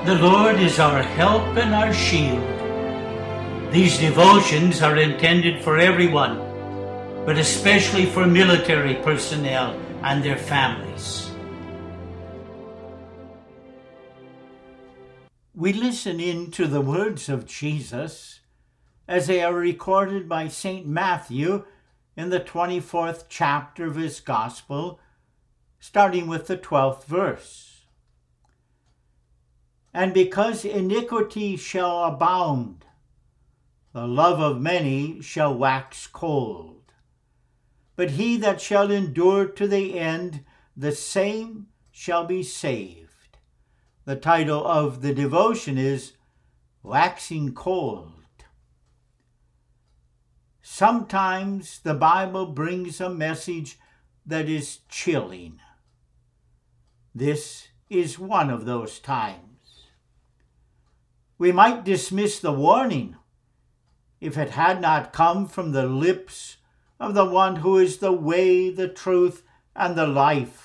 The Lord is our help and our shield. These devotions are intended for everyone, but especially for military personnel and their families. We listen in to the words of Jesus as they are recorded by St. Matthew in the 24th chapter of his Gospel, starting with the 12th verse. And because iniquity shall abound, the love of many shall wax cold. But he that shall endure to the end, the same shall be saved. The title of the devotion is Waxing Cold. Sometimes the Bible brings a message that is chilling. This is one of those times. We might dismiss the warning if it had not come from the lips of the one who is the way, the truth, and the life.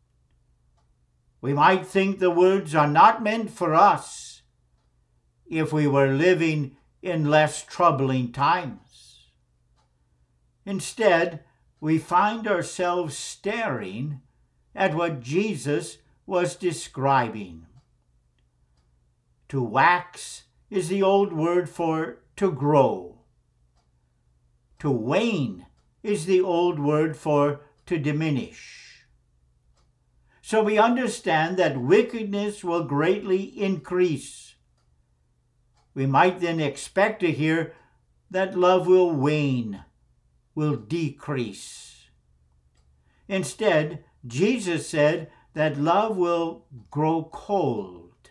We might think the words are not meant for us if we were living in less troubling times. Instead, we find ourselves staring at what Jesus was describing. To wax is the old word for to grow. To wane is the old word for to diminish. So we understand that wickedness will greatly increase. We might then expect to hear that love will wane, will decrease. Instead, Jesus said that love will grow cold.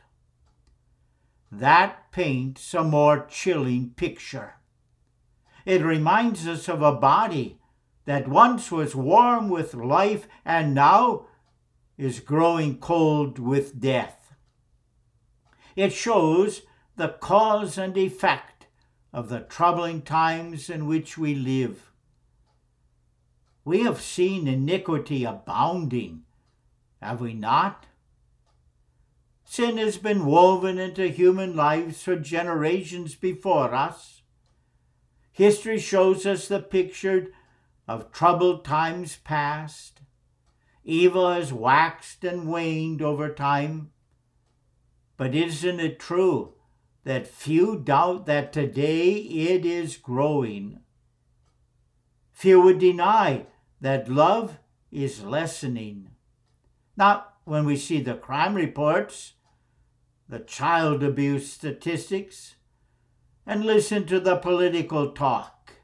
That paints a more chilling picture. It reminds us of a body that once was warm with life and now is growing cold with death. It shows the cause and effect of the troubling times in which we live. We have seen iniquity abounding, have we not? Sin has been woven into human lives for generations before us. History shows us the picture of troubled times past. Evil has waxed and waned over time. But isn't it true that few doubt that today it is growing? Few would deny that love is lessening. Not when we see the crime reports, the child abuse statistics, and listen to the political talk.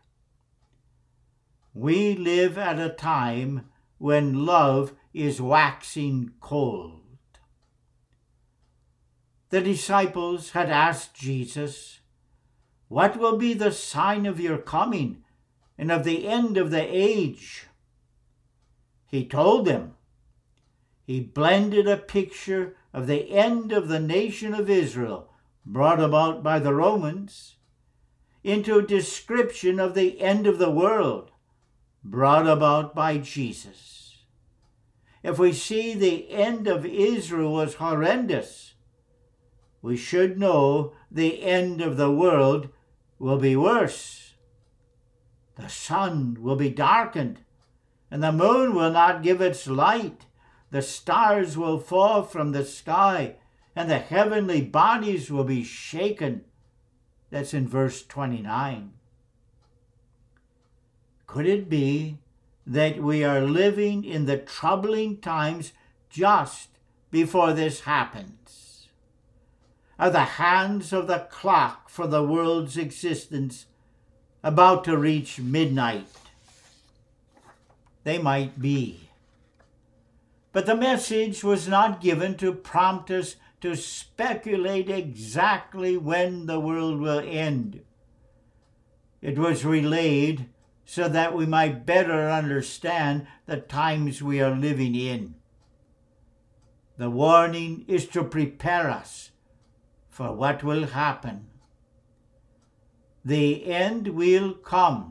We live at a time when love is waxing cold. The disciples had asked Jesus, "What will be the sign of your coming and of the end of the age?" He told them. He blended a picture of the end of the nation of Israel, brought about by the Romans, into a description of the end of the world, brought about by Jesus. If we see the end of Israel was horrendous, we should know the end of the world will be worse. The sun will be darkened, and the moon will not give its light. The stars will fall from the sky, and the heavenly bodies will be shaken. That's in verse 29. Could it be that we are living in the troubling times just before this happens? Are the hands of the clock for the world's existence about to reach midnight? They might be. But the message was not given to prompt us to speculate exactly when the world will end. It was relayed so that we might better understand the times we are living in. The warning is to prepare us for what will happen. The end will come.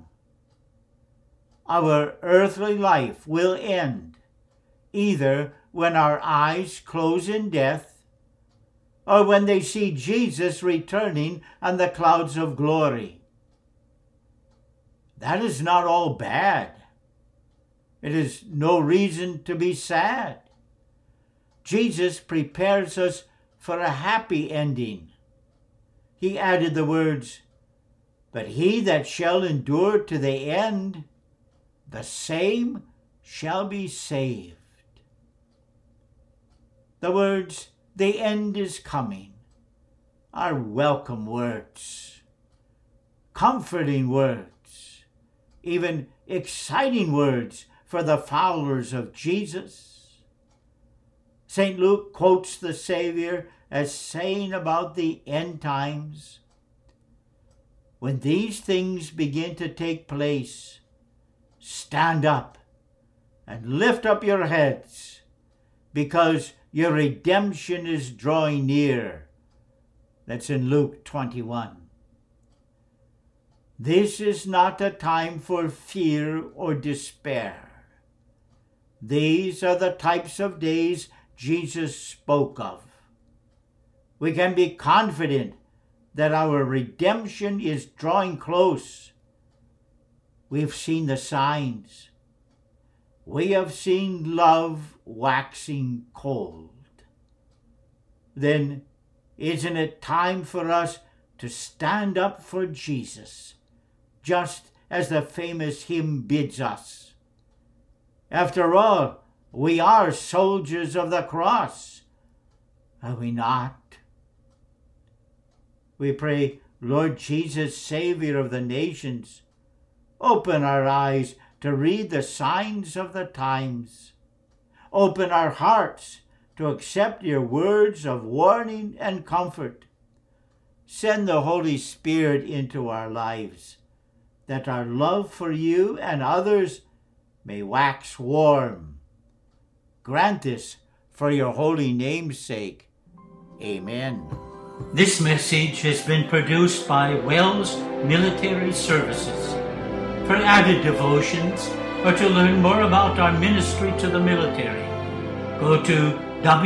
Our earthly life will end, either when our eyes close in death or when they see Jesus returning on the clouds of glory. That is not all bad. It is no reason to be sad. Jesus prepares us for a happy ending. He added the words, "But he that shall endure to the end, the same shall be saved." The words, "the end is coming," are welcome words, comforting words, even exciting words for the followers of Jesus. St. Luke quotes the Savior as saying about the end times, "When these things begin to take place, stand up and lift up your heads, because your redemption is drawing near." That's in Luke 21. This is not a time for fear or despair. These are the types of days Jesus spoke of. We can be confident that our redemption is drawing close. We've seen the signs. We have seen love waxing cold. Then isn't it time for us to stand up for Jesus, just as the famous hymn bids us? After all, we are soldiers of the cross, are we not? We pray, Lord Jesus, Savior of the nations, open our eyes to read the signs of the times. Open our hearts to accept your words of warning and comfort. Send the Holy Spirit into our lives, that our love for you and others may wax warm. Grant this for your holy name's sake. Amen. This message has been produced by Wells Military Services. For added devotions or to learn more about our ministry to the military, go to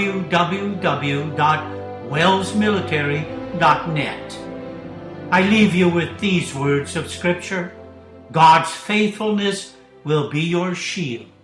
www.wellsmilitary.net. I leave you with these words of Scripture. God's faithfulness will be your shield.